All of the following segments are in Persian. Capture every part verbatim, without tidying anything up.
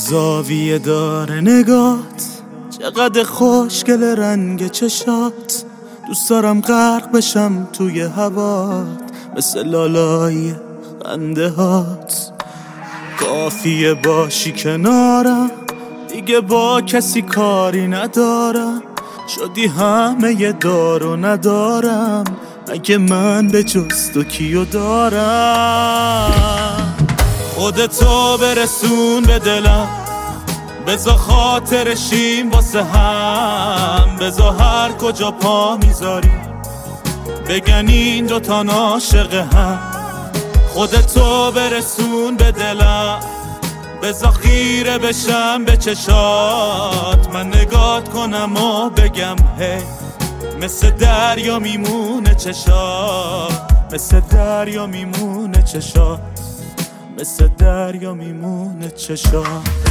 زاویه داره نگات، چقدر خوشگل رنگ چشات. دوست دارم غرق بشم توی هوات، مثل لالای خنده هات. کافیه باشی کنارم، دیگه با کسی کاری ندارم. شدی همه ی دارو ندارم، اگه من به جز تو کیو دارم. خودتو برسون به دلم، بذار خاطرشیم واسه هم. بذار هر کجا پا میذاری بگن این دوتا عاشق هم. خودتو برسون به دلم، بذار خیره بشم به چشات. من نگات کنم و بگم هی، مثل دریا میمونه چشات، مثل دریا میمونه چشات، مثل دریا میمونه چشات.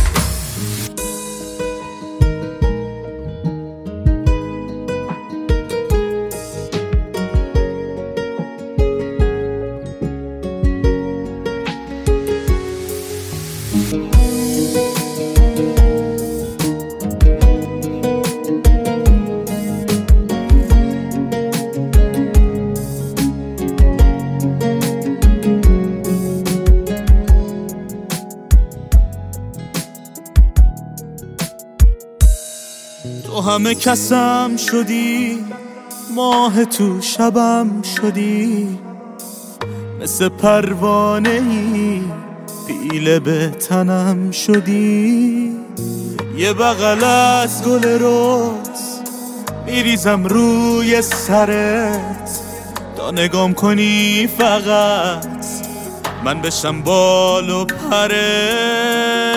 تو همه کسم شدی، ماه تو شبم شدی. مثل پروانه ای پیله به تنم شدی. یه بغل از گل روز میریزم روی سرت، تا نگام کنی فقط من بشم بال و پرت.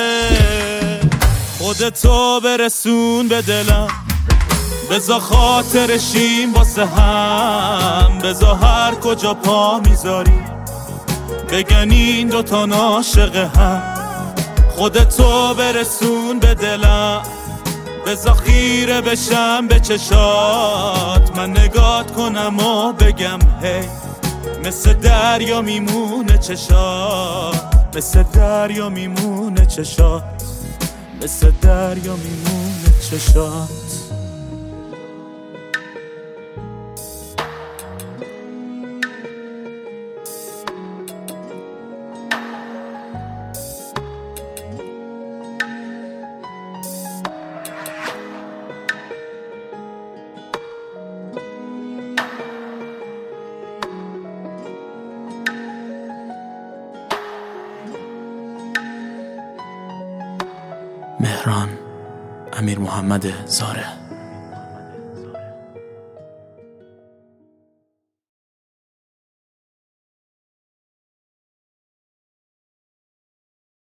خودتو برسون به دلم، بذار خاطرشیم واسه هم. بذار هر کجا پا میذاری بگن این دوتا عاشق هم. خودتو برسون به دلم، بذار خیره بشم به چشات. من نگات کنم و بگم هی، مثل دریا میمونه چشات، مثل دریا میمونه چشات، مثل دریا میمونه چشات. مهران امیرمحمد زاره.